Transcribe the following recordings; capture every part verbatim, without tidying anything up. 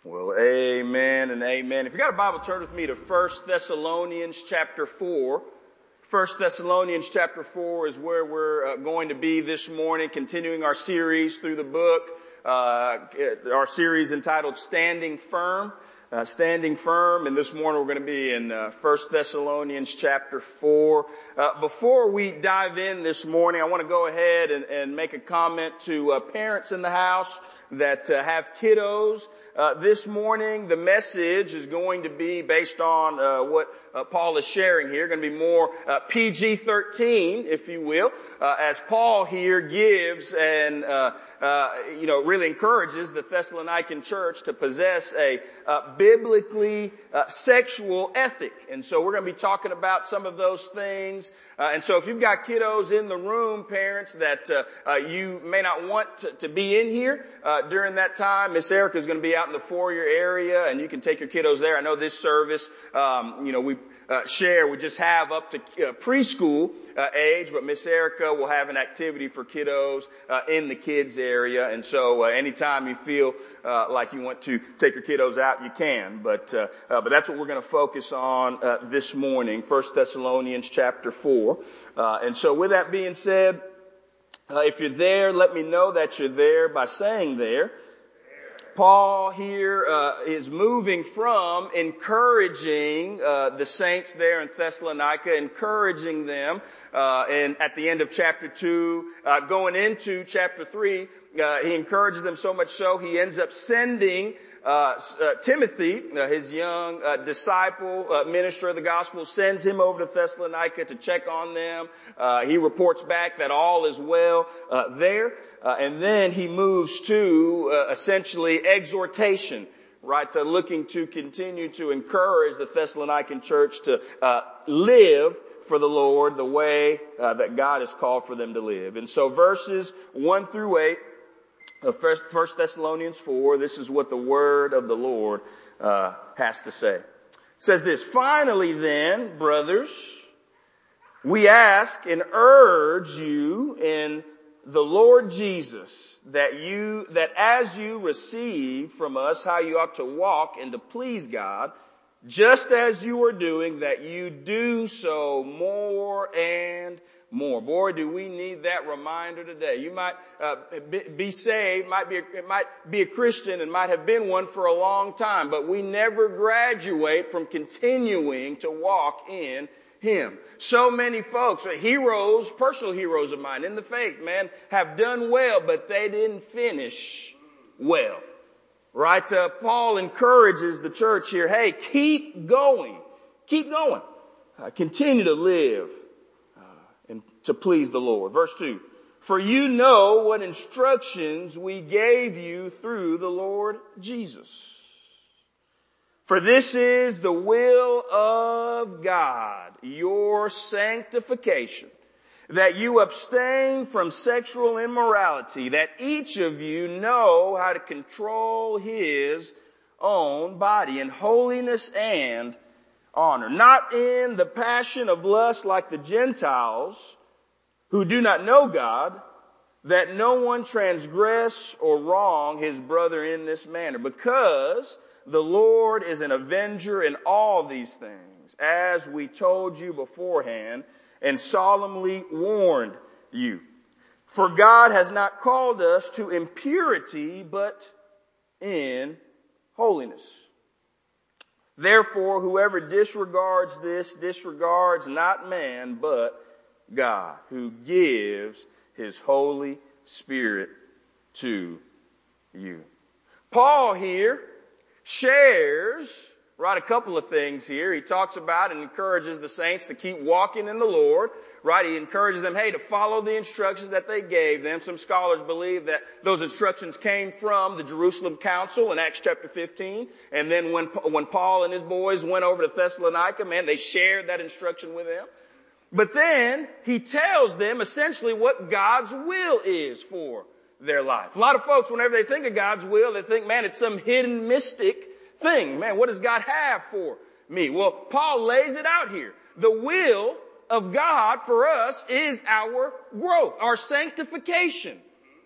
Well, amen and amen. If you got a Bible, turn with me to First Thessalonians chapter four. First Thessalonians chapter four is where we're uh, going to be this morning, continuing our series through the book, uh, our series entitled Standing Firm. Uh, standing firm, and this morning we're going to be in uh, First Thessalonians chapter four. Uh, before we dive in this morning, I want to go ahead and, and make a comment to uh, parents in the house that uh, have kiddos. Uh, this morning, the message is going to be based on uh, what uh, Paul is sharing here. Going to be more uh, P G thirteen, if you will, uh, as Paul here gives and uh, uh, you know really encourages the Thessalonican church to possess a uh, biblically uh, sexual ethic. And so we're going to be talking about some of those things. Uh, and so if you've got kiddos in the room, parents, that uh, uh, you may not want to, to be in here uh, during that time, Miss Erica is going to be out in the foyer area, and you can take your kiddos there. I know this service, um, you know, we uh, share, we just have up to uh, preschool uh, age, but Miss Erica will have an activity for kiddos uh, in the kids area. And so uh, anytime you feel uh, like you want to take your kiddos out, you can. But uh, uh, but that's what we're going to focus on uh, this morning, First Thessalonians chapter four. Uh, and so with that being said, uh, if you're there, let me know that you're there by saying there. Paul here uh, is moving from encouraging uh, the saints there in Thessalonica, encouraging them, uh, and at the end of chapter two, uh, going into chapter three, uh, he encourages them so much so he ends up sending Uh, uh, Timothy, uh, his young uh, disciple, uh, minister of the gospel, sends him over to Thessalonica to check on them. Uh, he reports back that all is well uh, there. Uh, and then he moves to uh, essentially exhortation, right, to looking to continue to encourage the Thessalonican church to uh, live for the Lord the way uh, that God has called for them to live. And so verses one through eight, of First Thessalonians four, this is what the word of the Lord uh, has to say. It says this: "Finally then, brothers, we ask and urge you in the Lord Jesus that you, that as you receive from us how you ought to walk and to please God, just as you are doing, that you do so more and more." Boy, do we need that reminder today. You might uh, be, be saved, might be, a, might be a Christian, and might have been one for a long time, but we never graduate from continuing to walk in Him. So many folks, heroes, personal heroes of mine in the faith, man, have done well, but they didn't finish well. Right? Uh, Paul encourages the church here, hey, keep going. Keep going. Uh, continue to live and to please the Lord. Verse two, "For you know what instructions we gave you through the Lord Jesus. For this is the will of God, your sanctification, that you abstain from sexual immorality, that each of you know how to control his own body in holiness and honor, not in the passion of lust like the Gentiles who do not know God, that no one transgress or wrong his brother in this manner, because the Lord is an avenger in all these things, as we told you beforehand and solemnly warned you. For God has not called us to impurity, but in holiness. Therefore, whoever disregards this disregards not man, but God, who gives His Holy Spirit to you." Paul here shares, right, a couple of things here. He talks about and encourages the saints to keep walking in the Lord. Right? He encourages them, hey, to follow the instructions that they gave them. Some scholars believe that those instructions came from the Jerusalem Council in Acts chapter fifteen. And then when, when Paul and his boys went over to Thessalonica, man, they shared that instruction with them. But then he tells them essentially what God's will is for their life. A lot of folks, whenever they think of God's will, they think, man, it's some hidden mystic thing. Man, what does God have for me? Well, Paul lays it out here. The will of God for us is our growth, our sanctification.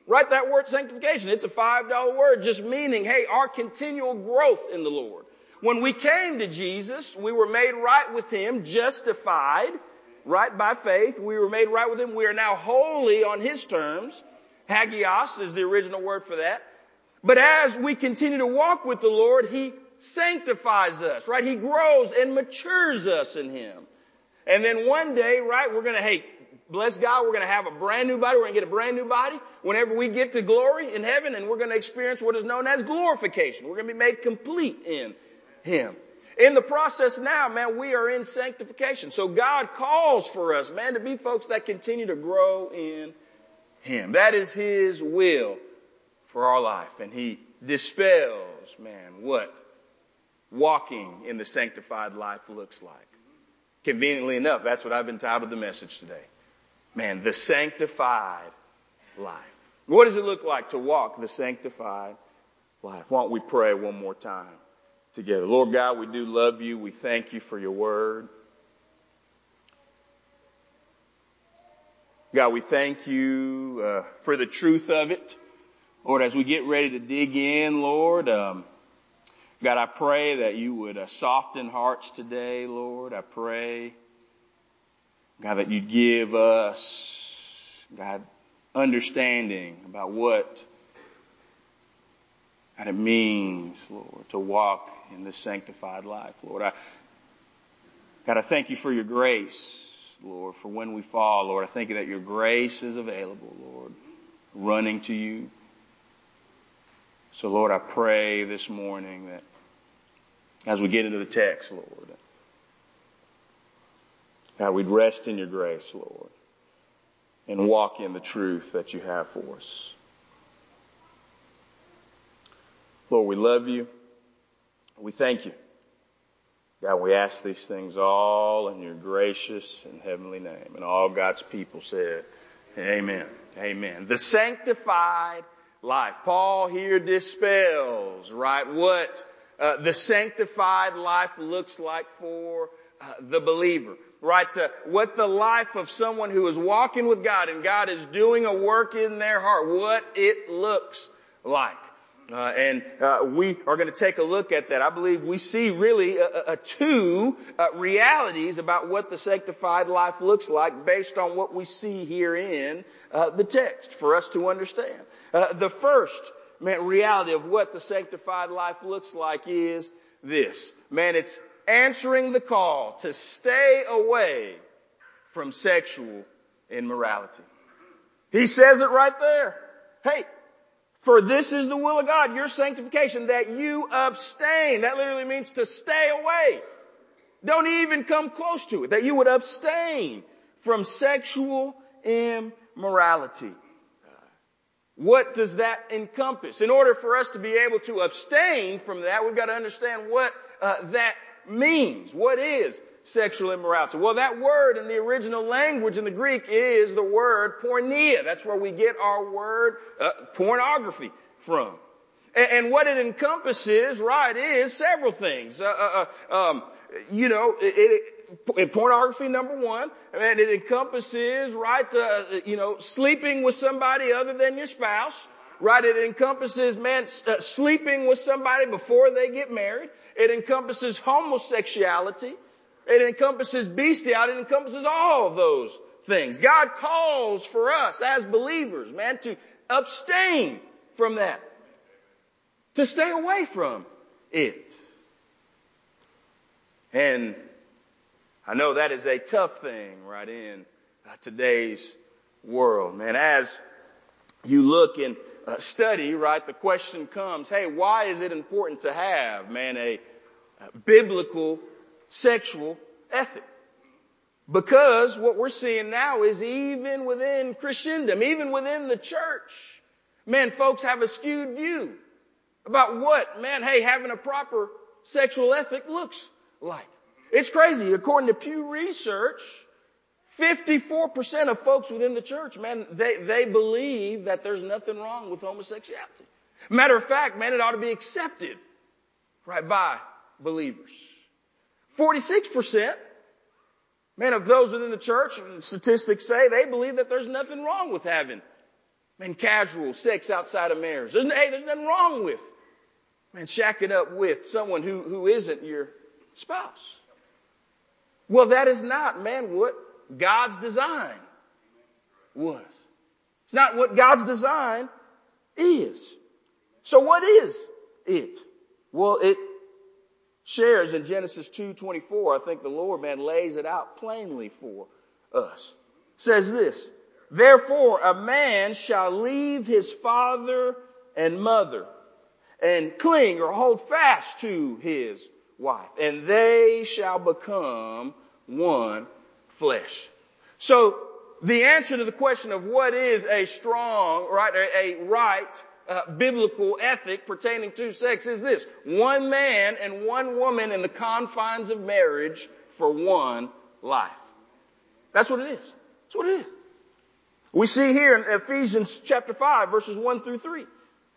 Write that word sanctification. It's a five dollar word just meaning, hey, our continual growth in the Lord. When we came to Jesus, we were made right with Him, justified, right by faith. We were made right with Him. We are now holy on His terms. Hagios is the original word for that. But as we continue to walk with the Lord, He sanctifies us, right? He grows and matures us in Him. And then one day, right, we're going to, hey, bless God, we're going to have a brand new body. We're going to get a brand new body whenever we get to glory in heaven, and we're going to experience what is known as glorification. We're going to be made complete in Him. In the process now, man, we are in sanctification. So God calls for us, man, to be folks that continue to grow in Him. That is His will for our life. And He dispels, man, what walking in the sanctified life looks like. Conveniently enough, that's what I've entitled the message today. Man, the sanctified life. What does it look like to walk the sanctified life? Why don't we pray one more time together? Lord God, we do love You. We thank You for Your word. God, we thank You uh, for the truth of it. Lord, as we get ready to dig in, Lord, um, God, I pray that You would uh, soften hearts today, Lord. I pray, God, that You'd give us, God, understanding about what God, it means, Lord, to walk in this sanctified life, Lord. I, God, I thank You for Your grace, Lord, for when we fall, Lord. I thank You that Your grace is available, Lord, running to You. So, Lord, I pray this morning that as we get into the text, Lord, God, we'd rest in Your grace, Lord, and walk in the truth that You have for us. Lord, we love You. We thank You. God, we ask these things all in Your gracious and heavenly name. And all God's people said, amen. Amen. The sanctified life. Paul here dispels, right, what uh, the sanctified life looks like for uh, the believer. Right, uh, what the life of someone who is walking with God and God is doing a work in their heart, what it looks like. Uh, and uh, we are going to take a look at that. I believe we see really uh, uh, two uh, realities about what the sanctified life looks like based on what we see here in uh, the text for us to understand. Uh, the first man, reality of what the sanctified life looks like is this. Man, it's answering the call to stay away from sexual immorality. He says it right there. Hey, for this is the will of God, your sanctification, that you abstain. That literally means to stay away. Don't even come close to it. That you would abstain from sexual immorality. What does that encompass? In order for us to be able to abstain from that, we've got to understand what uh, that means. What is sexual immorality? Well, that word in the original language in the Greek is the word porneia. That's where we get our word uh, pornography from. And, and what it encompasses, right, is several things. Uh, uh, um, you know, it, it, it, pornography, number one, and it encompasses, right, uh, you know, sleeping with somebody other than your spouse. Right, it encompasses, man, uh, sleeping with somebody before they get married. It encompasses homosexuality. It encompasses bestiality. It encompasses all of those things. God calls for us as believers, man, to abstain from that. To stay away from it. And I know that is a tough thing, right, in uh, today's world, man. As you look and uh, study, right, the question comes, hey, why is it important to have, man, a, a biblical sexual ethic? Because what we're seeing now is even within Christendom, even within the church, man, folks have a skewed view about what, man, hey, having a proper sexual ethic looks like. It's crazy. According to Pew Research, fifty-four percent of folks within the church, man, they, they believe that there's nothing wrong with homosexuality. Matter of fact, man, it ought to be accepted, right, by believers. forty-six percent, man, of those within the church, statistics say, they believe that there's nothing wrong with having Man, casual sex outside of marriage. There's, hey, there's nothing wrong with, man, shacking up with someone who, who isn't your spouse. Well, that is not, man, what God's design was. It's not what God's design is. So what is it? Well, it shares in Genesis two twenty-four. I think the Lord, man, lays it out plainly for us. It says this, therefore a man shall leave his father and mother and cling or hold fast to his wife, and they shall become one flesh. So the answer to the question of what is a strong, right, a, a right, uh, biblical ethic pertaining to sex is this: one man and one woman in the confines of marriage for one life. That's what it is. That's what it is. We see here in Ephesians chapter five, verses one through three.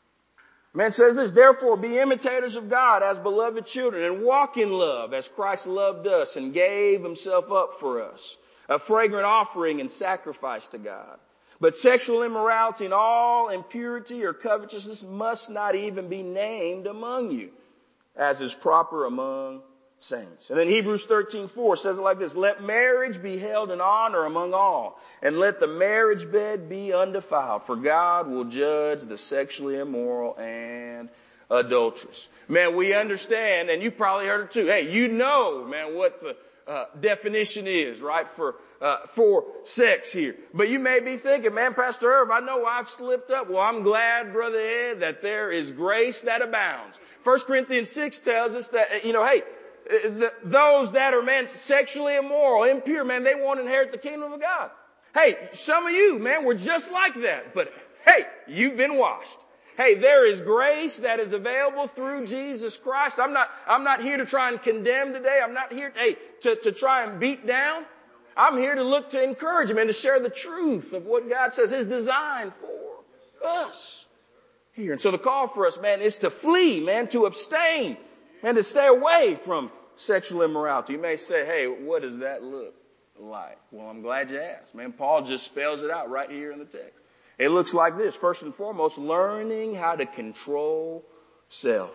Man says this, therefore be imitators of God as beloved children and walk in love as Christ loved us and gave himself up for us, a fragrant offering and sacrifice to God. But sexual immorality and all impurity or covetousness must not even be named among you, as is proper among saints. And then Hebrews thirteen four says it like this, let marriage be held in honor among all, and let the marriage bed be undefiled, for God will judge the sexually immoral and adulterous. Man, we understand, and you probably heard it too. Hey, you know, man, what the uh, definition is, right, for uh, for sex here. But you may be thinking, man, Pastor Irv, I know I've slipped up. Well, I'm glad, Brother Ed, that there is grace that abounds. First Corinthians six tells us that, you know, hey, The, those that are, man, sexually immoral, impure, man, they won't inherit the kingdom of God. Hey, some of you, man, were just like that. But, hey, you've been washed. Hey, there is grace that is available through Jesus Christ. I'm not, I'm not here to try and condemn today. I'm not here, hey, to, to try and beat down. I'm here to look to encourage and to share the truth of what God says, His design for us here. And so the call for us, man, is to flee, man, to abstain, man, to stay away from sexual immorality. You may say, hey, what does that look like? Well, I'm glad you asked. Man, Paul just spells it out right here in the text. It looks like this. First and foremost, learning how to control self.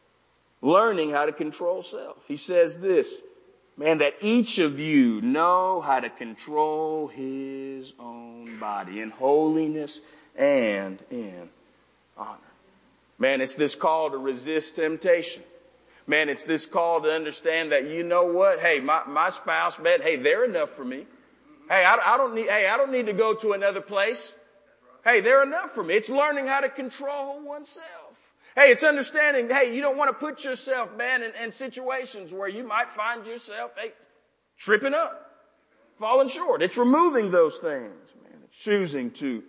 Learning how to control self. He says this, man, that each of you know how to control his own body in holiness and in honor. Man, it's this call to resist temptation. Man, it's this call to understand that, you know what? Hey, my, my spouse, man, hey, they're enough for me. Hey, I, I don't need, hey, I don't need to go to another place. Hey, they're enough for me. It's learning how to control oneself. Hey, it's understanding, hey, you don't want to put yourself, man, in, in situations where you might find yourself, hey, tripping up, falling short. It's removing those things, man. It's choosing to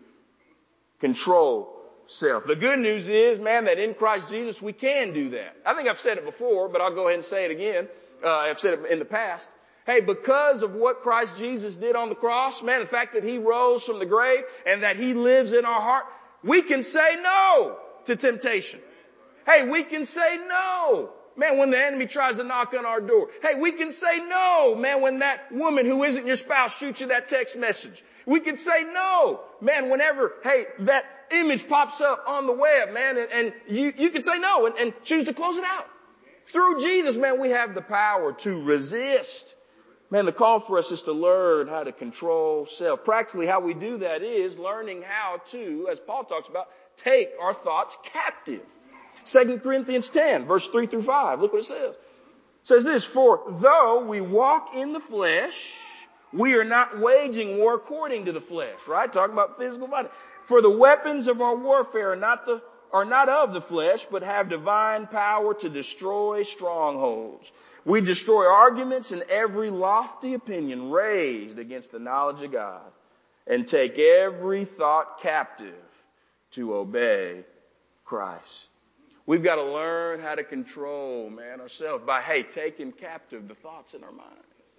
control self. The good news is, man, that in Christ Jesus we can do that. I think I've said it before, but I'll go ahead and say it again. Uh, I've said it in the past. Hey, because of what Christ Jesus did on the cross, man, the fact that He rose from the grave and that He lives in our heart, we can say no to temptation. Hey, we can say no, man, when the enemy tries to knock on our door. Hey, we can say no, man, when that woman who isn't your spouse shoots you that text message. We can say no, man, whenever, hey, that image pops up on the web, man, and, and you, you can say no and, and choose to close it out. Through Jesus, man, we have the power to resist. Man, the call for us is to learn how to control self. Practically how we do that is learning how to, as Paul talks about, take our thoughts captive. Second Corinthians ten, verse three through five. Look what it says. It says this, for though we walk in the flesh, we are not waging war according to the flesh, right? Talking about physical body. For the weapons of our warfare are not the, are not of the flesh, but have divine power to destroy strongholds. We destroy arguments and every lofty opinion raised against the knowledge of God, and take every thought captive to obey Christ. We've got to learn how to control, man, ourselves by, hey, taking captive the thoughts in our mind.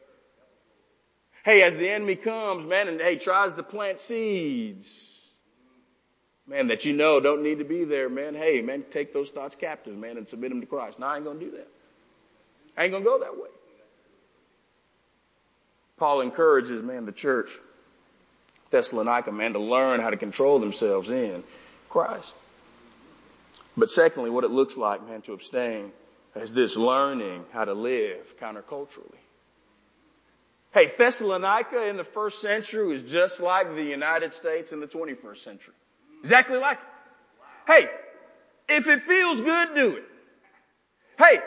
Hey, as the enemy comes, man, and hey, tries to plant seeds, man, that you know don't need to be there, man. Hey, man, take those thoughts captive, man, and submit them to Christ. No, I ain't going to do that. I ain't going to go that way. Paul encourages, man, the church Thessalonica, man, to learn how to control themselves in Christ. But secondly, what it looks like, man, to abstain is this learning how to live counterculturally. Hey, Thessalonica in the first century was just like the United States in the twenty-first century. Exactly like it. Hey, if it feels good, do it. Hey,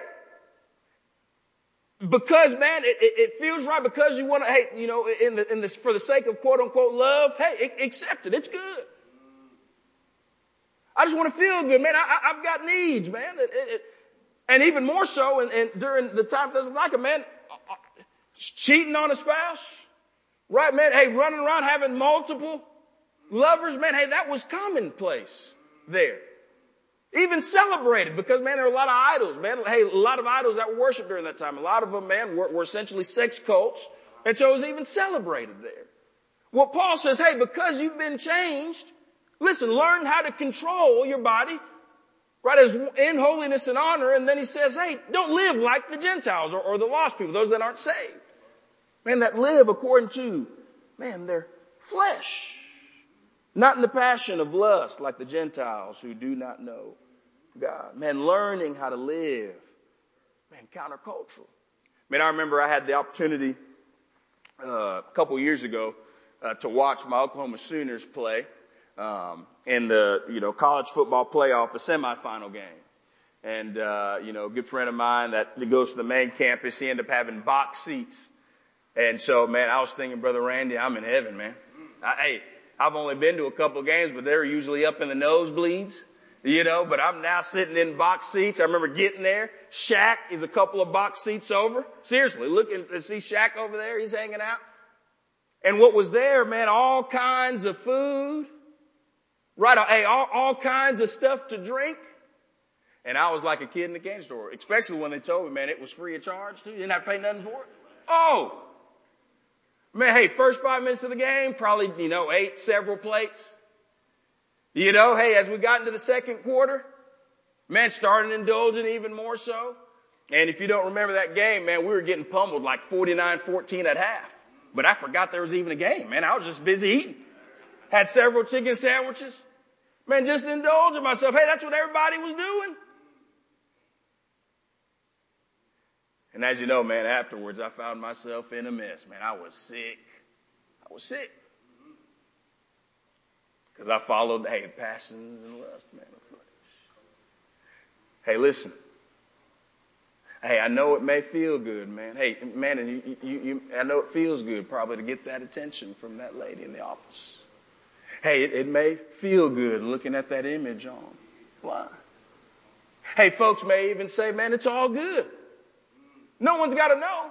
because man, it, it, it feels right, because you want to, hey, you know, in the, in this, for the sake of quote unquote love, hey, accept it. It's good. I just want to feel good, man. I, I, I've got needs, man. It, it, it, and even more so, and, and during the time of Thessalonica, man, cheating on a spouse, right, man? Hey, running around having multiple lovers, man. Hey, that was commonplace there. Even celebrated, because, man, there were a lot of idols, man. Hey, a lot of idols that were worshipped during that time. A lot of them, man, were, were essentially sex cults. And so it was even celebrated there. Well, Paul says, hey, because you've been changed, listen, learn how to control your body, right, as in holiness and honor. And then he says, hey, don't live like the Gentiles or, or the lost people, those that aren't saved. Man, that live according to, man, their flesh. Not in the passion of lust like the Gentiles who do not know God. Man, learning how to live, man, countercultural. Man, I remember I had the opportunity uh, a couple years ago uh, to watch my Oklahoma Sooners play um, in the, you know, college football playoff, the semifinal game. And, uh, you know, a good friend of mine that goes to the main campus, he ended up having box seats. And so, man, I was thinking, Brother Randy, I'm in heaven, man. I, hey, I've only been to a couple of games, but they're usually up in the nosebleeds, you know, but I'm now sitting in box seats. I remember getting there. Shaq is a couple of box seats over. Seriously, look and see Shaq over there. He's hanging out. And what was there, man, all kinds of food, right? Hey, all, all kinds of stuff to drink. And I was like a kid in the candy store, especially when they told me, man, it was free of charge too. You didn't have to pay nothing for it. Oh! Man, hey, first five minutes of the game, probably, you know, ate several plates. You know, hey, as we got into the second quarter, man, started indulging even more so. And if you don't remember that game, man, we were getting pummeled like forty-nine fourteen at half. But I forgot there was even a game, man. I was just busy eating. Had several chicken sandwiches. Man, just indulging myself. Hey, that's what everybody was doing. And as you know, man, afterwards I found myself in a mess. Man, I was sick. I was sick. Because I followed, hey, passions and lust, man, of flesh. Hey, listen. Hey, I know it may feel good, man. Hey, man, and you, you, you, I know it feels good probably to get that attention from that lady in the office. Hey, it, it may feel good looking at that image online. Hey, folks may even say, man, it's all good. No one's got to know.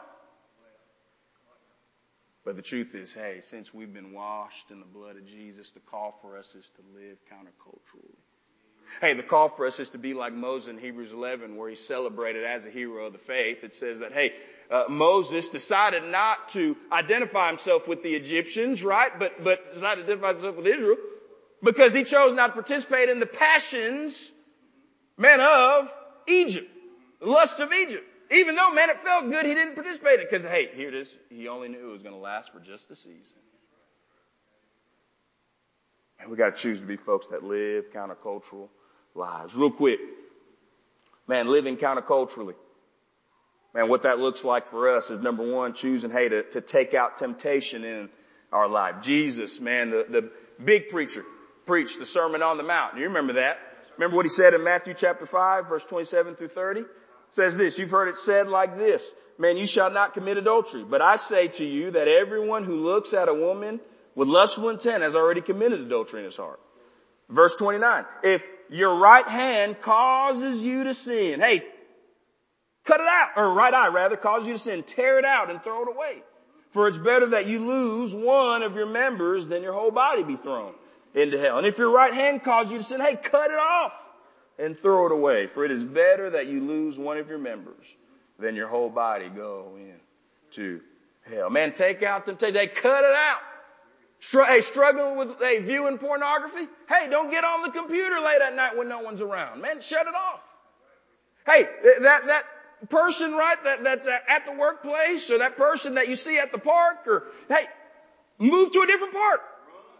But the truth is, hey, since we've been washed in the blood of Jesus, the call for us is to live counterculturally. Hey, the call for us is to be like Moses in Hebrews eleven, where he's celebrated as a hero of the faith. It says that, hey, uh, Moses decided not to identify himself with the Egyptians, right? But, but decided to identify himself with Israel because he chose not to participate in the passions, man, of Egypt, the lust of Egypt. Even though, man, it felt good, he didn't participate in it because, hey, here it is. He only knew it was going to last for just a season. And we got to choose to be folks that live countercultural lives. Real quick, man, living counterculturally. Man, what that looks like for us is, number one, choosing, hey, to, to take out temptation in our life. Jesus, man, the, the big preacher, preached the Sermon on the Mount. You remember that? Remember what he said in Matthew chapter five, verse twenty-seven through thirty? Says this, you've heard it said like this, man, you shall not commit adultery. But I say to you that everyone who looks at a woman with lustful intent has already committed adultery in his heart. Verse twenty-nine, if your right hand causes you to sin, hey, cut it out, or right eye rather, causes you to sin, tear it out and throw it away. For it's better that you lose one of your members than your whole body be thrown into hell. And if your right hand causes you to sin, hey, cut it off and throw it away. For it is better that you lose one of your members than your whole body go into hell. Man, take out temptation. They cut it out. Str- hey, struggling with hey, viewing pornography? Hey, don't get on the computer late at night when no one's around. Man, shut it off. Hey, that, that person, right, that, that's at the workplace, or that person that you see at the park, or, hey, move to a different park.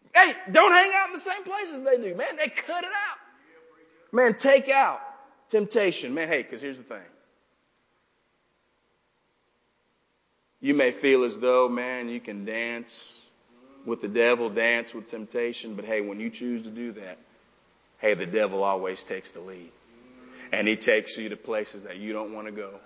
Hey, don't hang out in the same places they do. Man, they cut it out. Man, take out temptation. Man, hey, because here's the thing. You may feel as though, man, you can dance with the devil, dance with temptation. But hey, when you choose to do that, hey, the devil always takes the lead. And he takes you to places that you don't want to go.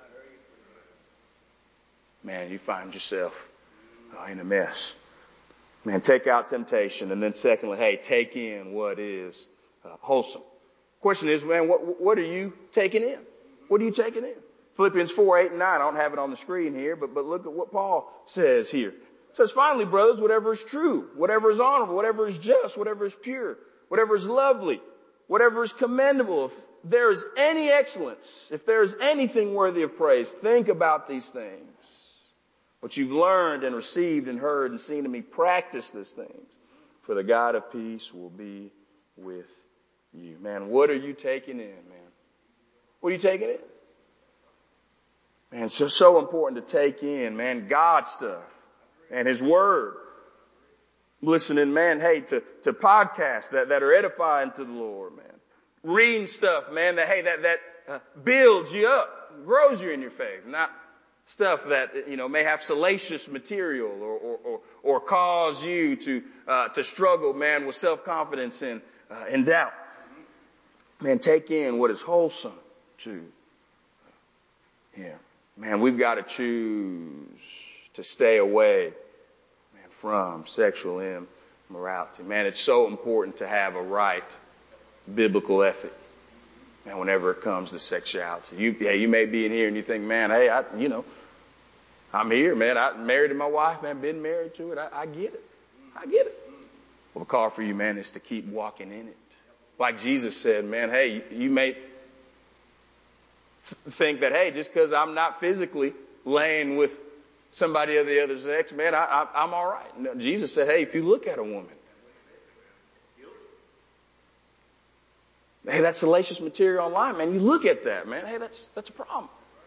Man, you find yourself uh, in a mess. Man, take out temptation. And then secondly, hey, take in what is uh, wholesome. Question is, man, what, what are you taking in? What are you taking in? Philippians four, eight, and nine. I don't have it on the screen here, but, but look at what Paul says here. It says, finally, brothers, whatever is true, whatever is honorable, whatever is just, whatever is pure, whatever is lovely, whatever is commendable, if there is any excellence, if there is anything worthy of praise, think about these things. What you've learned and received and heard and seen in me, practice these things. For the God of peace will be with you. Man, what are you taking in, man? What are you taking in? Man, it's so, so important to take in, man, God stuff and His Word. Listening, man, hey, to, to podcasts that, that are edifying to the Lord, man. Reading stuff, man, that, hey, that, that uh, builds you up, grows you in your faith. Not stuff that, you know, may have salacious material or, or, or, or cause you to, uh, to struggle, man, with self-confidence and, uh, and doubt. Man, take in what is wholesome too. Yeah. Man, we've got to choose to stay away, man, from sexual immorality. Man, it's so important to have a right biblical ethic. Man, whenever it comes to sexuality, you, yeah, you may be in here and you think, man, hey, I, you know, I'm here, man. I'm married to my wife, man. Been married to it. I, I get it. I get it. Well, the call for you, man, is to keep walking in it. Like Jesus said, man, hey, you, you may think that, hey, just because I'm not physically laying with somebody of the other sex, man, I, I, I'm all right. No, Jesus said, hey, if you look at a woman, hey, that salacious material online, man, you look at that, man, hey, that's that's a problem.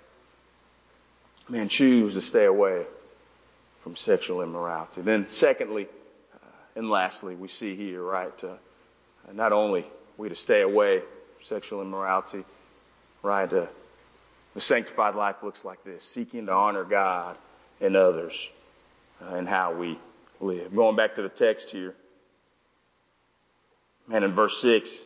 Man, choose to stay away from sexual immorality. Then secondly, uh, and lastly, we see here, right, uh, not only are we to stay away from sexual immorality, right, uh, the sanctified life looks like this, seeking to honor God and others uh, in how we live. Going back to the text here, man, in verse six,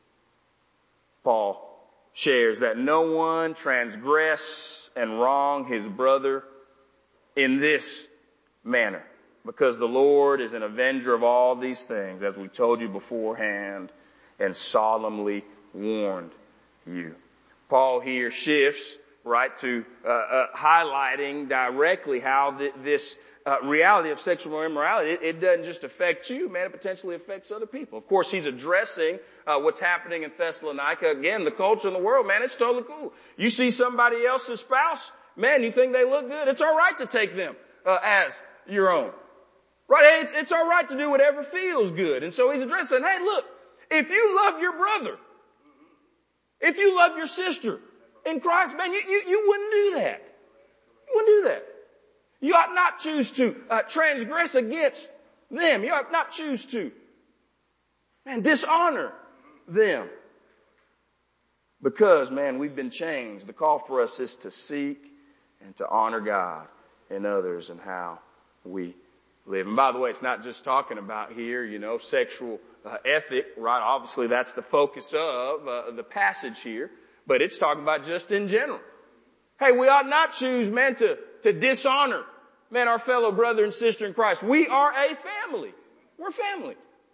Paul shares that no one transgress and wrong his brother in this manner, because the Lord is an avenger of all these things, as we told you beforehand and solemnly warned you. Paul here shifts, right, to uh, uh, highlighting directly how th- this uh, reality of sexual immorality, it, it doesn't just affect you, man, it potentially affects other people. Of course, he's addressing uh, what's happening in Thessalonica. Again, the culture in the world, man, it's totally cool. You see somebody else's spouse, man, you think they look good, it's all right to take them uh, as your own. Right? It's, it's all right to do whatever feels good. And so he's addressing, hey, look, if you love your brother, if you love your sister in Christ, man, you, you, you wouldn't do that. You wouldn't do that. You ought not choose to uh, transgress against them. You ought not choose to, man, dishonor them. Because, man, we've been changed. The call for us is to seek and to honor God and others and how we live. And by the way, it's not just talking about here, you know, sexual uh, ethic, right? Obviously, that's the focus of uh, the passage here. But it's talking about just in general. Hey, we ought not choose, man, to, to dishonor, man, our fellow brother and sister in Christ. We are a family. We're family.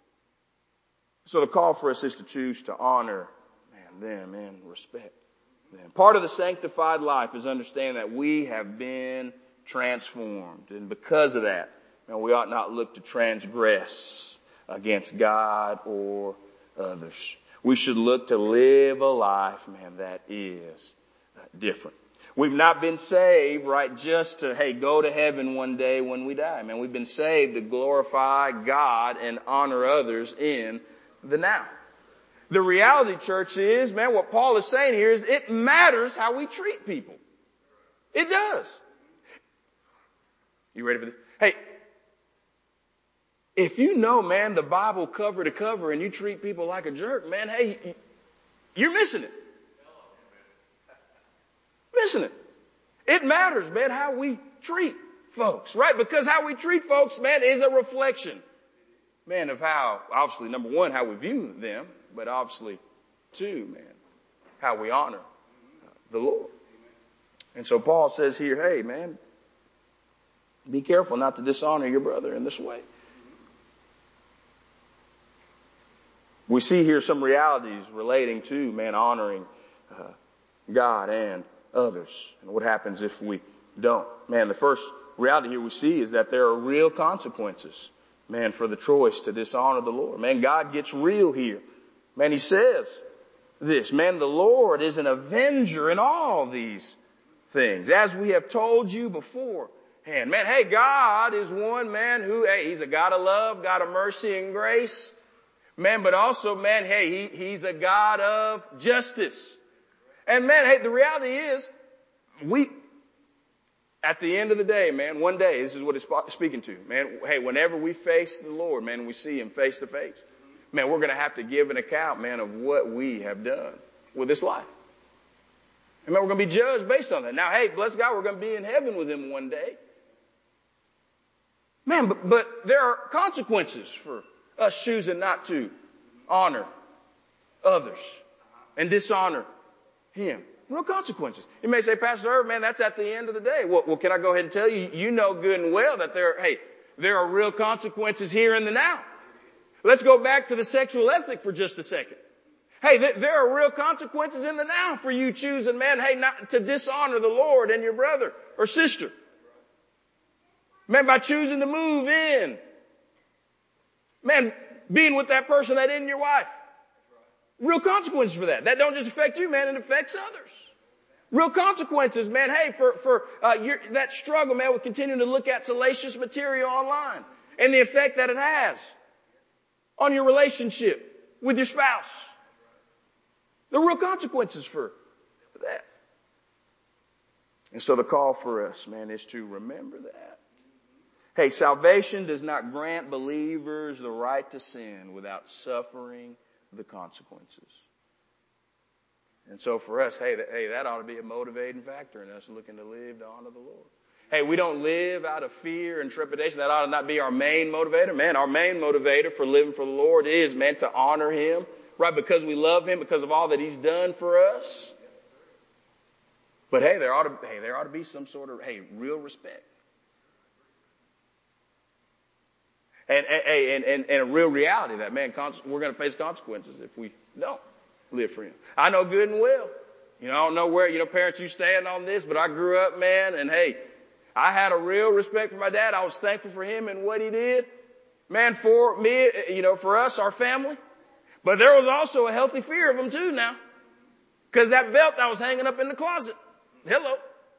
So the call for us is to choose to honor, man, them and respect them. Part of the sanctified life is understanding that we have been transformed. And because of that, man, we ought not look to transgress against God or others. We should look to live a life, man, that is different. We've not been saved, right, just to, hey, go to heaven one day when we die. Man, we've been saved to glorify God and honor others in the now. The reality, church, is, man, what Paul is saying here is it matters how we treat people. It does. You ready for this? Hey, if you know, man, the Bible cover to cover and you treat people like a jerk, man, hey, you're missing it. Missing it. It matters, man, how we treat folks, right? Because how we treat folks, man, is a reflection, man, of how, obviously, number one, how we view them, but obviously, two, man, how we honor the Lord. And so Paul says here, hey, man, be careful not to dishonor your brother in this way. We see here some realities relating to, man, honoring uh, God and others, and what happens if we don't. Man, the first reality here we see is that there are real consequences, man, for the choice to dishonor the Lord. Man, God gets real here. Man, he says this, man, the Lord is an avenger in all these things, as we have told you before. And man, hey, God is one, man, who, hey, he's a God of love, God of mercy and grace. Man, but also, man, hey, he, he's a God of justice. And man, hey, the reality is, we, at the end of the day, man, one day, this is what it's speaking to, man, hey, whenever we face the Lord, man, we see him face to face, man, we're going to have to give an account, man, of what we have done with this life. And man, we're going to be judged based on that. Now, hey, bless God, we're going to be in heaven with him one day. Man, but, but there are consequences for us choosing not to honor others and dishonor him. Real consequences. You may say, Pastor Irv, man, that's at the end of the day. Well, well, can I go ahead and tell you, you know good and well that there, hey, there are real consequences here in the now. Let's go back to the sexual ethic for just a second. Hey, th- there are real consequences in the now for you choosing, man, hey, not to dishonor the Lord and your brother or sister. Man, by choosing to move in. Man, being with that person that isn't your wife. Real consequences for that. That don't just affect you, man, it affects others. Real consequences, man, hey, for, for, uh, your, that struggle, man, with continuing to look at salacious material online and the effect that it has on your relationship with your spouse. There are real consequences for that. And so the call for us, man, is to remember that. Hey, salvation does not grant believers the right to sin without suffering the consequences. And so for us, hey, that, hey, that ought to be a motivating factor in us looking to live to honor the Lord. Hey, we don't live out of fear and trepidation. That ought to not be our main motivator. Man, our main motivator for living for the Lord is, man, to honor him, right? Because we love him, because of all that he's done for us. But hey, there ought to, hey, there ought to be some sort of, hey, real respect. And, and, and, and a real reality that, man, we're going to face consequences if we don't live for him. I know good and well. You know, I don't know where, you know, parents, you stand on this, but I grew up, man, and hey, I had a real respect for my dad. I was thankful for him and what he did. Man, for me, you know, for us, our family. But there was also a healthy fear of him too now. Because that belt that was hanging up in the closet. Hello.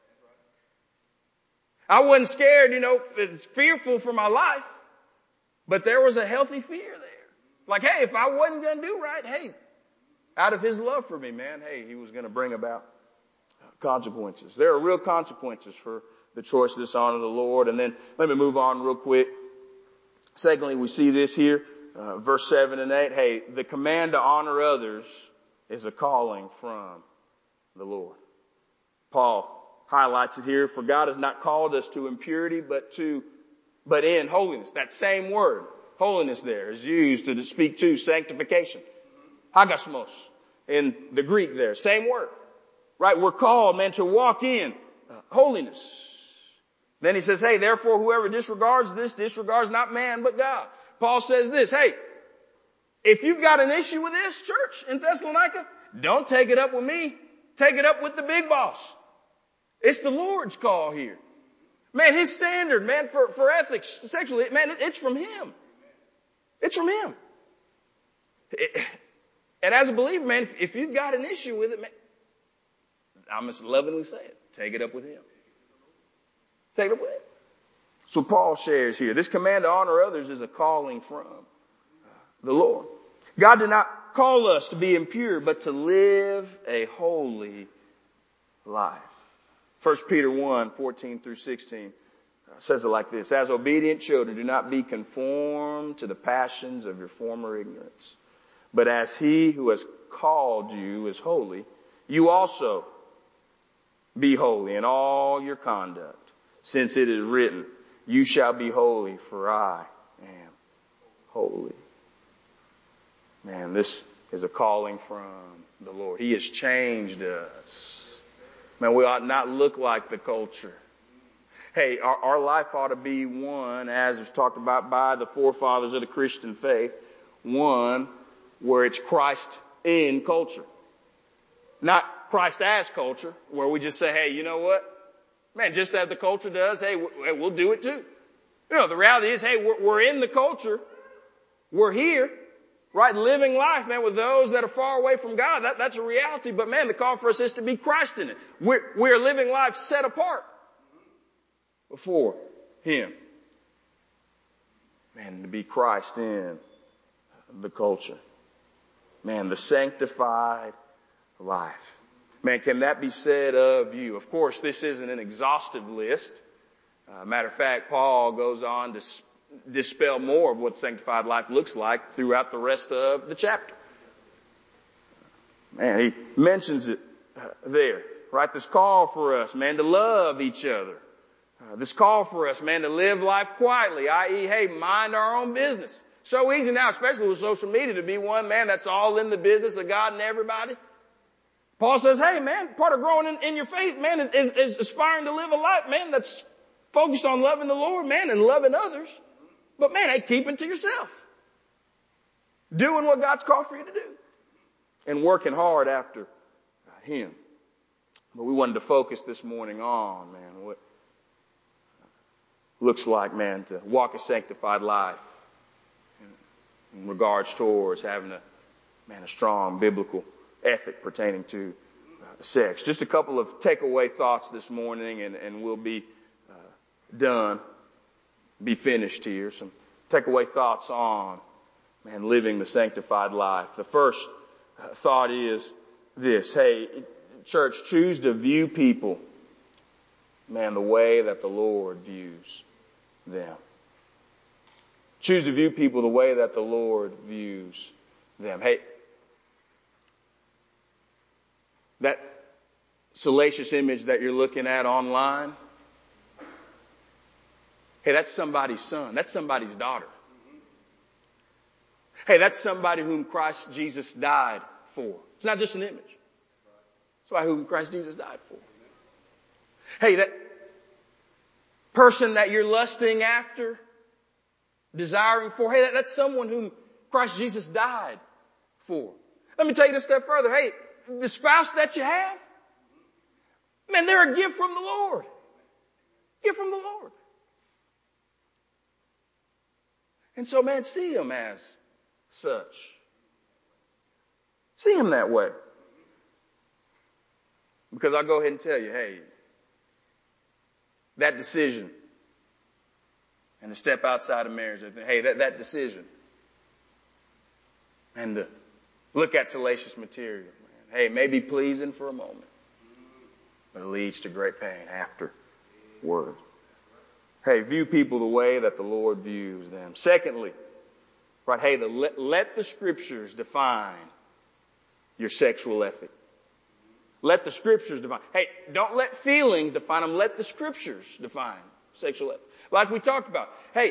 I wasn't scared, you know, fearful for my life. But there was a healthy fear there. Like, hey, if I wasn't going to do right, hey, out of his love for me, man, hey, he was going to bring about consequences. There are real consequences for the choice to dishonor the Lord. And then let me move on real quick. Secondly, we see this here, uh, verse seven and eight. Hey, the command to honor others is a calling from the Lord. Paul highlights it here. For God has not called us to impurity, but to But in holiness. That same word, holiness there, is used to speak to sanctification. Hagasmos in the Greek there. Same word. Right? We're called, man, to walk in uh, holiness. Then he says, hey, therefore whoever disregards this disregards not man but God. Paul says this, hey, if you've got an issue with this, church, in Thessalonica, don't take it up with me. Take it up with the big boss. It's the Lord's call here. Man, his standard, man, for, for ethics, sexually, man, it, it's from him. It's from him. It, and as a believer, man, if, if you've got an issue with it, man, I must lovingly say it. Take it up with him. Take it up with him. So Paul shares here. This command to honor others is a calling from the Lord. God did not call us to be impure, but to live a holy life. First Peter one, fourteen through sixteen says it like this: as obedient children, do not be conformed to the passions of your former ignorance, but as he who has called you is holy, you also be holy in all your conduct, since it is written, you shall be holy, for I am holy. Man, this is a calling from the Lord. He has changed us. Man, we ought not look like the culture. Hey, our, our life ought to be one, as was talked about by the forefathers of the Christian faith, one where it's Christ in culture. Not Christ as culture, where we just say, hey, you know what? Man, just as the culture does, hey, we'll do it too. You know, the reality is, hey, we're, we're in the culture. We're here, right? Living life, man, with those that are far away from God. That, that's a reality. But man, the call for us is to be Christ in it. We're, we're living life set apart before Him. Man, to be Christ in the culture. Man, the sanctified life. Man, can that be said of you? Of course, this isn't an exhaustive list. Uh, matter of fact, Paul goes on to dispel more of what sanctified life looks like throughout the rest of the chapter. Man, he mentions it uh, there, right? This call for us, man, to love each other. Uh, this call for us, man, to live life quietly, that is, hey, mind our own business. So easy now, especially with social media, to be one, man, that's all in the business of God and everybody. Paul says, hey, man, part of growing in, in your faith, man, is, is, is aspiring to live a life, man, that's focused on loving the Lord, man, and loving others. But, man, hey, keep it to yourself. Doing what God's called for you to do. And working hard after Him. But we wanted to focus this morning on, man, what looks like, man, to walk a sanctified life in, in regards towards having a, man, a strong biblical ethic pertaining to uh, sex. Just a couple of takeaway thoughts this morning, and, and we'll be uh, done, be finished here. Some takeaway thoughts on, man, living the sanctified life. The first uh, thought is this: hey, church, choose to view people, man, the way that the Lord views them. Choose to view people the way that the Lord views them. Hey, that salacious image that you're looking at online, hey, that's somebody's son. That's somebody's daughter. Hey, that's somebody whom Christ Jesus died for. It's not just an image. It's why whom Christ Jesus died for. Hey, that person that you're lusting after, desiring for, hey, that, that's someone whom Christ Jesus died for. Let me take it a step further. Hey, the spouse that you have, man, they're a gift from the Lord. Gift from the Lord. And so, man, see them as such. See them that way. Because I'll go ahead and tell you, hey, that decision and to step outside of marriage, hey, that, that decision and to look at salacious material, man, hey, it may be pleasing for a moment, but it leads to great pain afterward. Hey, view people the way that the Lord views them. Secondly, right, hey, the, let, let the Scriptures define your sexual ethic. Let the Scriptures define. Hey, don't let feelings define them. Let the Scriptures define sexual ethic. Like we talked about. Hey,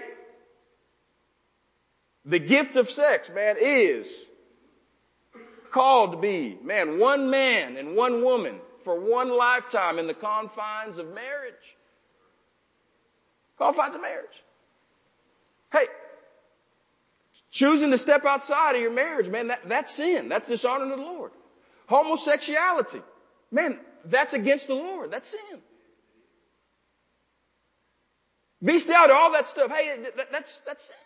the gift of sex, man, is called to be, man, one man and one woman for one lifetime in the confines of marriage. Confines of marriage. Hey, choosing to step outside of your marriage, man, that, that's sin. That's dishonoring to the Lord. Homosexuality, man, that's against the Lord. That's sin. Bestiality, all that stuff, hey, that, that's, that's sin.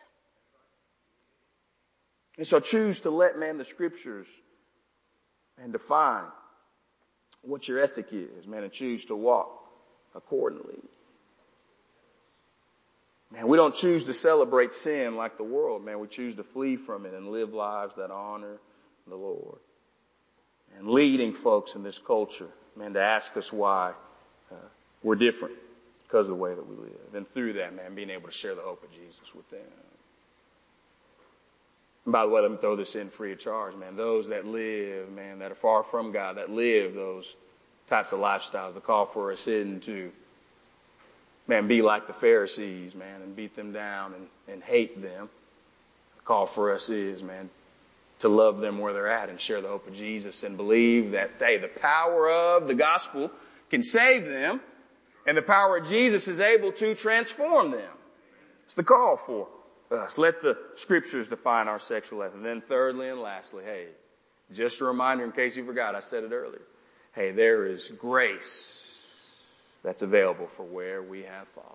And so choose to let, man, the Scriptures and define what your ethic is, man, and choose to walk accordingly. Man, we don't choose to celebrate sin like the world, man. We choose to flee from it and live lives that honor the Lord. And leading folks in this culture, man, to ask us why uh, we're different. because of the way that we live. And through that, man, being able to share the hope of Jesus with them. And by the way, let me throw this in free of charge, man. Those that live, man, that are far from God, that live those types of lifestyles, the call for us isn't to, man, be like the Pharisees, man, and beat them down and, and hate them. The call for us is, man, to love them where they're at and share the hope of Jesus and believe that, hey, the power of the gospel can save them and the power of Jesus is able to transform them. It's the call for us. Let the scriptures define our sexual life. And then thirdly and lastly, hey, just a reminder in case you forgot, I said it earlier. Hey, there is grace that's available for where we have fallen.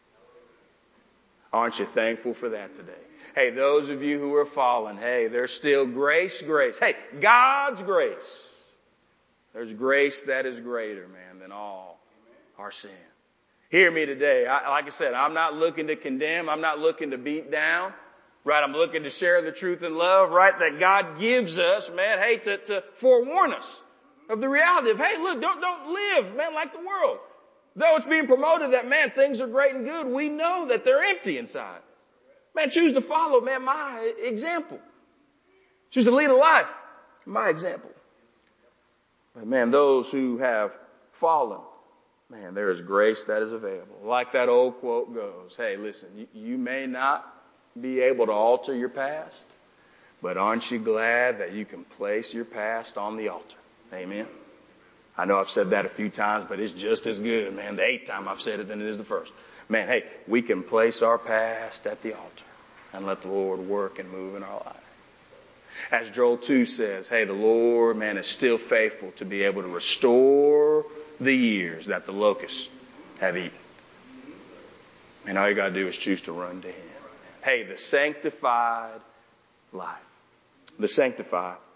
Aren't you thankful for that today? Hey, those of you who are fallen, hey, there's still grace, grace. Hey, God's grace. There's grace that is greater, man, than all our sin. Hear me today. I, like I said, I'm not looking to condemn. I'm not looking to beat down. Right? I'm looking to share the truth and love, right, that God gives us, man, hey, to, to forewarn us of the reality of, hey, look, don't, don't live, man, like the world. Though it's being promoted that, man, things are great and good, we know that they're empty inside. Man, choose to follow, man, my example. Choose to lead a life, my example. But, man, those who have fallen, man, there is grace that is available. Like that old quote goes, hey, listen, you, you may not be able to alter your past, but aren't you glad that you can place your past on the altar? Amen. I know I've said that a few times, but it's just as good, man, the eighth time I've said it than it is the first. Man, hey, we can place our past at the altar and let the Lord work and move in our life. As Joel two says, hey, the Lord, man, is still faithful to be able to restore the years that the locusts have eaten. And all you got to do is choose to run to Him. Hey, the sanctified life. The sanctified